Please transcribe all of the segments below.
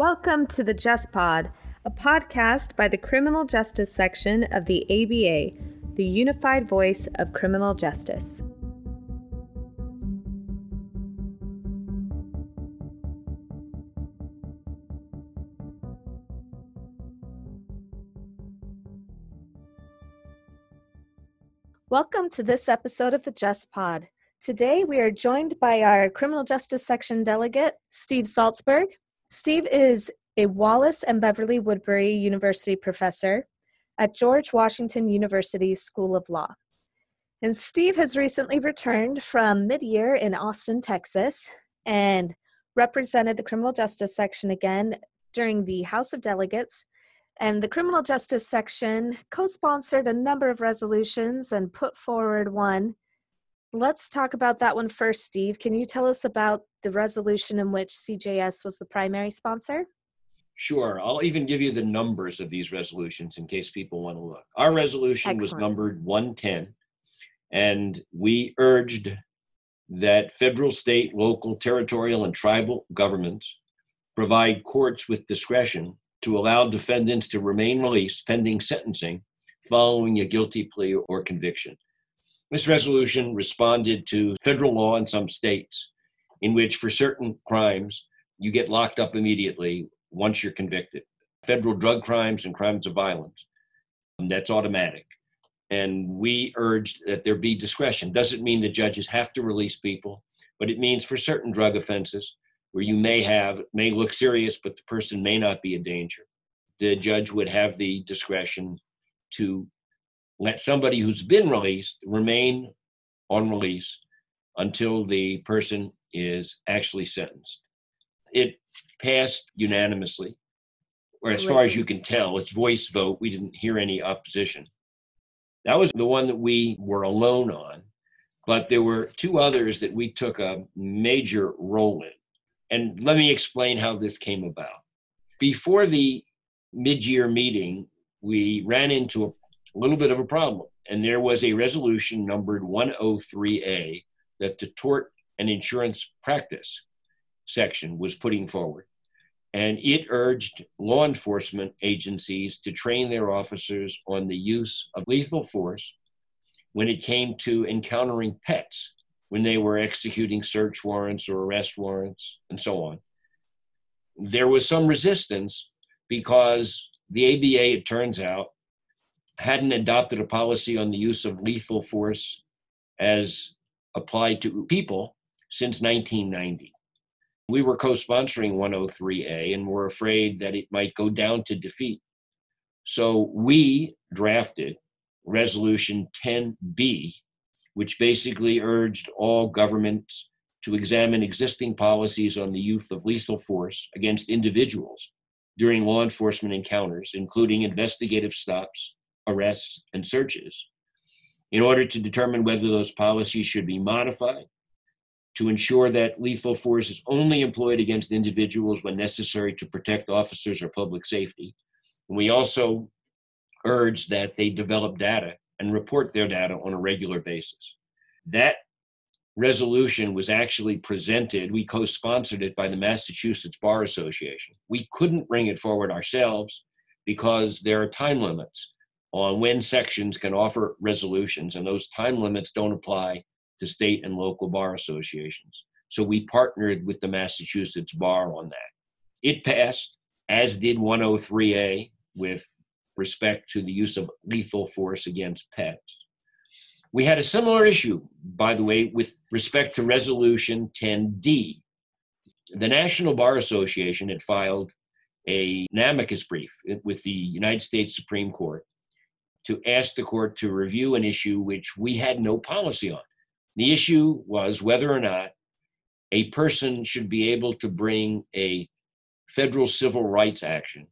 Welcome to the Just Pod, a podcast by the Criminal Justice Section of the ABA, the unified voice of criminal justice. Welcome to this episode of the Just Pod. Today we are joined by our Criminal Justice Section delegate, Steve Saltzberg. Steve is a Wallace and Beverly Woodbury University professor at George Washington University School of Law. And Steve has recently returned from mid-year in Austin, Texas, and represented the Criminal Justice Section again during the House of Delegates. And the Criminal Justice Section co-sponsored a number of resolutions and put forward one. Let's talk about that one first, Steve. Can you tell us about the resolution in which CJS was the primary sponsor? Sure. I'll even give you the numbers of these resolutions in case people want to look. Our resolution was numbered 110, and we urged that federal, state, local, territorial, and tribal governments provide courts with discretion to allow defendants to remain released pending sentencing following a guilty plea or conviction. This resolution responded to federal law in some states in which for certain crimes, you get locked up immediately once you're convicted. Federal drug crimes and crimes of violence, that's automatic. And we urged that there be discretion. Doesn't mean the judges have to release people, but it means for certain drug offenses where you may look serious, but the person may not be a danger, the judge would have the discretion to let somebody who's been released remain on release until the person is actually sentenced. It passed unanimously, or as far as you can tell, it's voice vote. We didn't hear any opposition. That was the one that we were alone on, but there were two others that we took a major role in. And let me explain how this came about. Before the mid-year meeting, we ran into a little bit of a problem. And there was a resolution numbered 103A that the Tort and Insurance Practice section was putting forward. And it urged law enforcement agencies to train their officers on the use of lethal force when it came to encountering pets, when they were executing search warrants or arrest warrants and so on. There was some resistance because the ABA, it turns out, hadn't adopted a policy on the use of lethal force as applied to people since 1990. We were co-sponsoring 103A and were afraid that it might go down to defeat. So we drafted Resolution 10B, which basically urged all governments to examine existing policies on the use of lethal force against individuals during law enforcement encounters, including investigative stops, arrests, and searches, in order to determine whether those policies should be modified to ensure that lethal force is only employed against individuals when necessary to protect officers or public safety. And we also urge that they develop data and report their data on a regular basis. That resolution was actually presented, we co-sponsored it by the Massachusetts Bar Association. We couldn't bring it forward ourselves because there are time limits on when sections can offer resolutions, and those time limits don't apply to state and local bar associations. So we partnered with the Massachusetts Bar on that. It passed, as did 103A with respect to the use of lethal force against pets. We had a similar issue, by the way, with respect to Resolution 10D. The National Bar Association had filed an amicus brief with the United States Supreme Court to ask the court to review an issue which we had no policy on. The issue was whether or not a person should be able to bring a federal civil rights action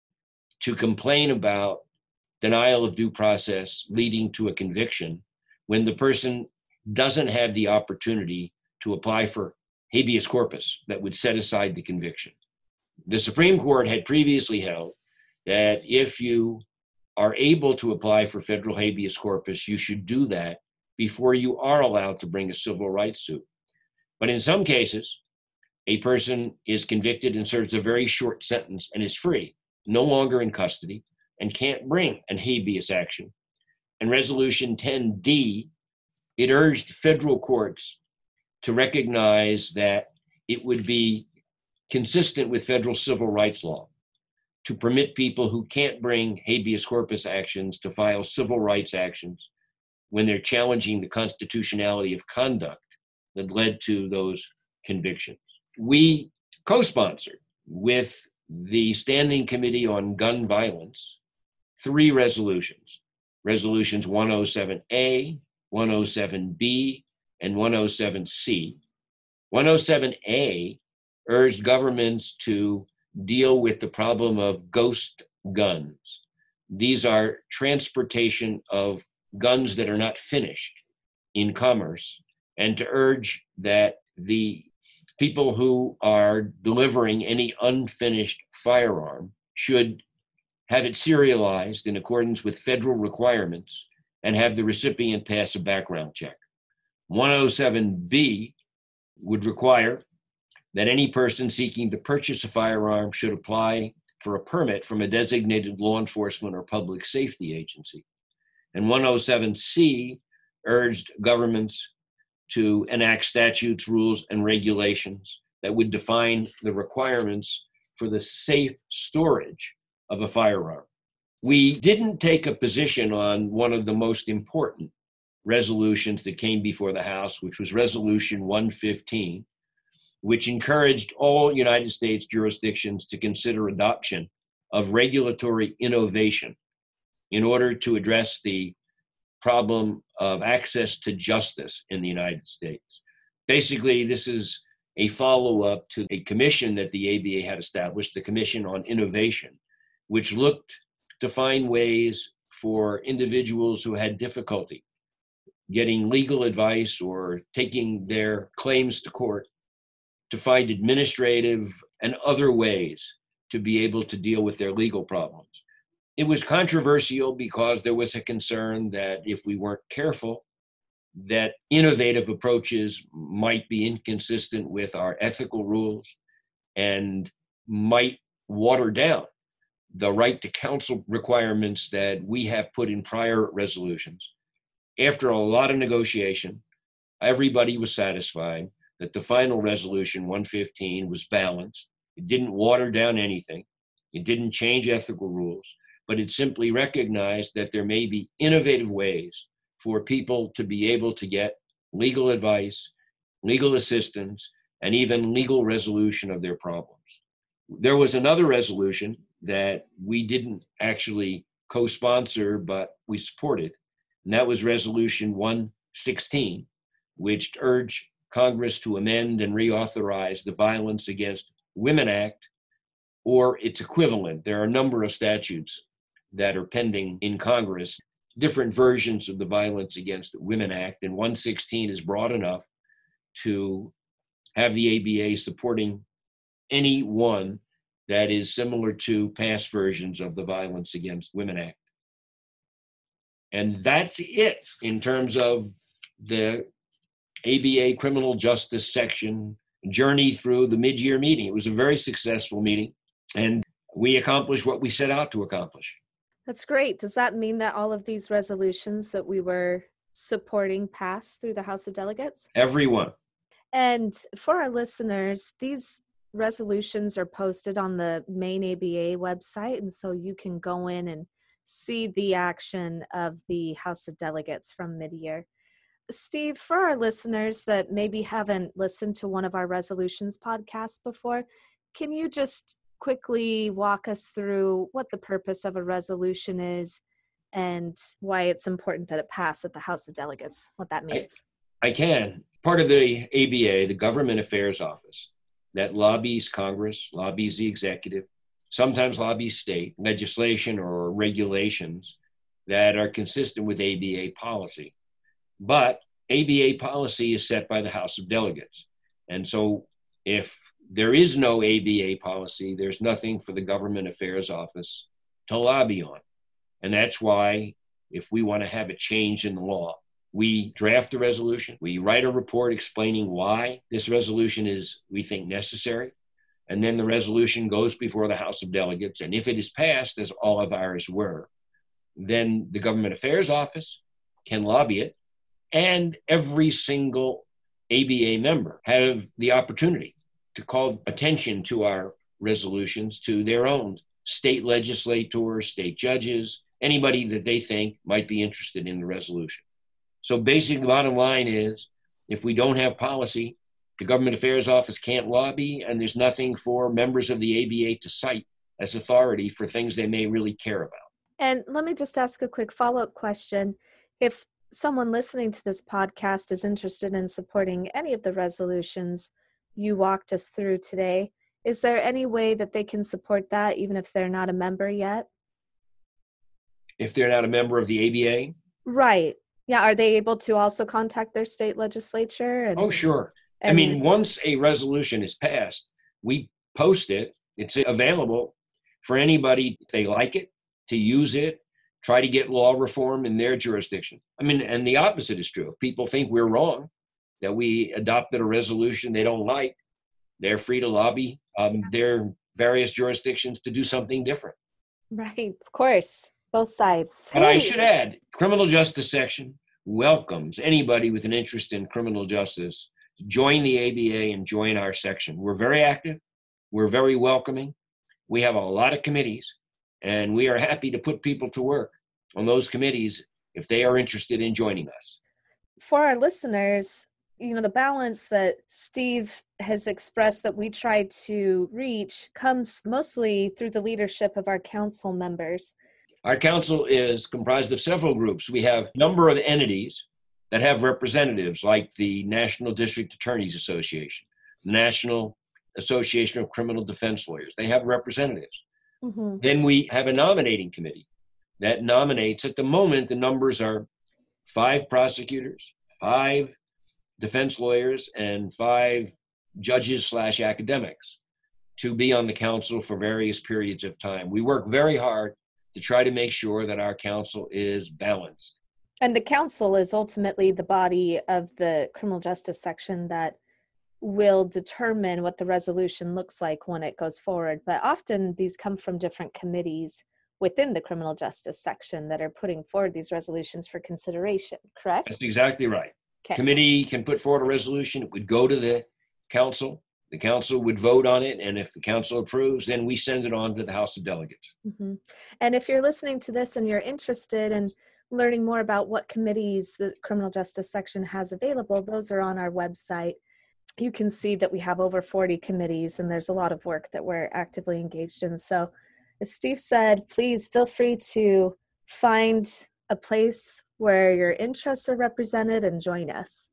to complain about denial of due process leading to a conviction when the person doesn't have the opportunity to apply for habeas corpus that would set aside the conviction. The Supreme Court had previously held that if you are able to apply for federal habeas corpus, you should do that before you are allowed to bring a civil rights suit. But in some cases, a person is convicted and serves a very short sentence and is free, no longer in custody, and can't bring an habeas action. And Resolution 10D, it urged federal courts to recognize that it would be consistent with federal civil rights law to permit people who can't bring habeas corpus actions to file civil rights actions when they're challenging the constitutionality of conduct that led to those convictions. We co-sponsored with the Standing Committee on Gun Violence 3 resolutions, resolutions 107A, 107B, and 107C. 107A urged governments to deal with the problem of ghost guns. These are transportation of guns that are not finished in commerce, and to urge that the people who are delivering any unfinished firearm should have it serialized in accordance with federal requirements and have the recipient pass a background check. 107B would require that any person seeking to purchase a firearm should apply for a permit from a designated law enforcement or public safety agency. And 107C urged governments to enact statutes, rules, and regulations that would define the requirements for the safe storage of a firearm. We didn't take a position on one of the most important resolutions that came before the House, which was Resolution 115, which encouraged all United States jurisdictions to consider adoption of regulatory innovation in order to address the problem of access to justice in the United States. Basically, this is a follow-up to a commission that the ABA had established, the Commission on Innovation, which looked to find ways for individuals who had difficulty getting legal advice or taking their claims to court to find administrative and other ways to be able to deal with their legal problems. It was controversial because there was a concern that if we weren't careful, that innovative approaches might be inconsistent with our ethical rules and might water down the right to counsel requirements that we have put in prior resolutions. After a lot of negotiation, everybody was satisfied that the final resolution, 115, was balanced. It didn't water down anything. It didn't change ethical rules, but it simply recognized that there may be innovative ways for people to be able to get legal advice, legal assistance, and even legal resolution of their problems. There was another resolution that we didn't actually co-sponsor, but we supported, and that was Resolution 116, which urged Congress to amend and reauthorize the Violence Against Women Act or its equivalent. There are a number of statutes that are pending in Congress, different versions of the Violence Against Women Act, and 116 is broad enough to have the ABA supporting any one that is similar to past versions of the Violence Against Women Act. And that's it in terms of the ABA criminal justice section journey through the mid-year meeting. It was a very successful meeting, and we accomplished what we set out to accomplish. That's great. Does that mean that all of these resolutions that we were supporting passed through the House of Delegates? Everyone. And for our listeners, these resolutions are posted on the main ABA website, and so you can go in and see the action of the House of Delegates from mid-year. Steve, for our listeners that maybe haven't listened to one of our resolutions podcasts before, can you just quickly walk us through what the purpose of a resolution is and why it's important that it pass at the House of Delegates, what that means? I can. Part of the ABA, the Government Affairs Office, that lobbies Congress, lobbies the executive, sometimes lobbies state legislation or regulations that are consistent with ABA policy. But ABA policy is set by the House of Delegates. And so if there is no ABA policy, there's nothing for the Government Affairs Office to lobby on. And that's why if we want to have a change in the law, We draft a resolution. We write a report explaining why this resolution is, we think, necessary. And then the resolution goes before the House of Delegates. And if it is passed, as all of ours were, then the Government Affairs Office can lobby it. And every single ABA member have the opportunity to call attention to our resolutions to their own state legislators, state judges, anybody that they think might be interested in the resolution. So basically, the bottom line is, if we don't have policy, the Government Affairs Office can't lobby, and there's nothing for members of the ABA to cite as authority for things they may really care about. And let me just ask a quick follow-up question. If someone listening to this podcast is interested in supporting any of the resolutions you walked us through today, is there any way that they can support that even if they're not a member yet? If they're not a member of the ABA? Right. Yeah. Are they able to also contact their state legislature? Oh, sure. I mean, once a resolution is passed, we post it. It's available for anybody, if they like it, to use it, try to get law reform in their jurisdiction. I mean, and the opposite is true. If people think we're wrong, that we adopted a resolution they don't like, they're free to lobby their various jurisdictions to do something different. Right. Of course. Both sides. But I should add, criminal justice section welcomes anybody with an interest in criminal justice to join the ABA and join our section. We're very active. We're very welcoming. We have a lot of committees, and we are happy to put people to work on those committees if they are interested in joining us. For our listeners, the balance that Steve has expressed that we try to reach comes mostly through the leadership of our council members. Our council is comprised of several groups. We have a number of entities that have representatives, like the National District Attorneys Association, National Association of Criminal Defense Lawyers. They have representatives. Mm-hmm. Then we have a nominating committee that nominates. At the moment, the numbers are 5 prosecutors, 5 defense lawyers, and 5 judges/academics to be on the council for various periods of time. We work very hard to try to make sure that our council is balanced. And the council is ultimately the body of the criminal justice section that will determine what the resolution looks like when it goes forward. But often these come from different committees within the criminal justice section that are putting forward these resolutions for consideration, correct? That's exactly right. Okay. Committee can put forward a resolution. It would go to the council. The council would vote on it, and if the council approves, then we send it on to the House of Delegates. Mm-hmm. And if you're listening to this and you're interested in learning more about what committees the criminal justice section has available, those are on our website. You can see that we have over 40 committees, and there's a lot of work that we're actively engaged in. So as Steve said, please feel free to find a place where your interests are represented and join us.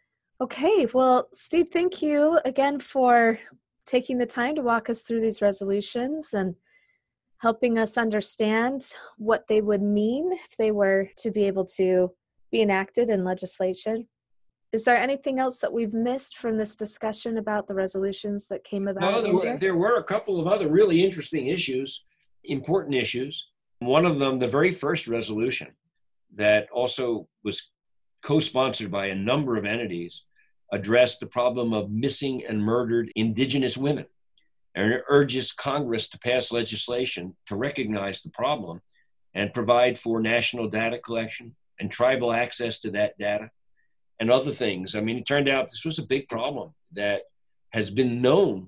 Okay, well, Steve, thank you again for taking the time to walk us through these resolutions and helping us understand what they would mean if they were to be able to be enacted in legislation. Is there anything else that we've missed from this discussion about the resolutions that came about? No, there were a couple of other really interesting issues, important issues. One of them, the very first resolution that also was co-sponsored by a number of entities, addressed the problem of missing and murdered Indigenous women, and it urges Congress to pass legislation to recognize the problem and provide for national data collection and tribal access to that data and other things. I mean, it turned out this was a big problem that has been known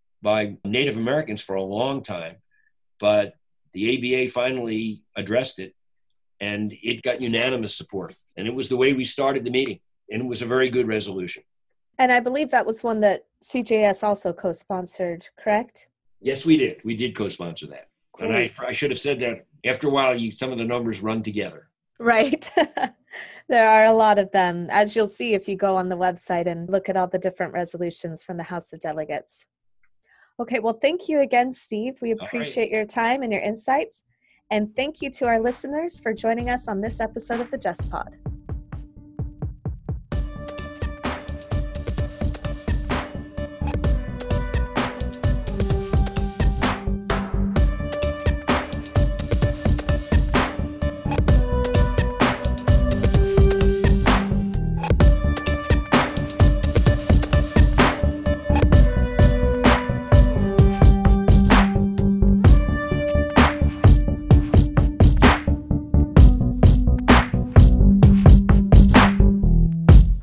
by Native Americans for a long time, but the ABA finally addressed it, and it got unanimous support. And it was the way we started the meeting, and it was a very good resolution. And I believe that was one that CJS also co-sponsored, correct? Yes, we did. We did co-sponsor that. Great. And I should have said that after a while, some of the numbers run together. Right. There are a lot of them, as you'll see if you go on the website and look at all the different resolutions from the House of Delegates. Okay, well, thank you again, Steve. We appreciate your time and your insights. And thank you to our listeners for joining us on this episode of the Just Pod.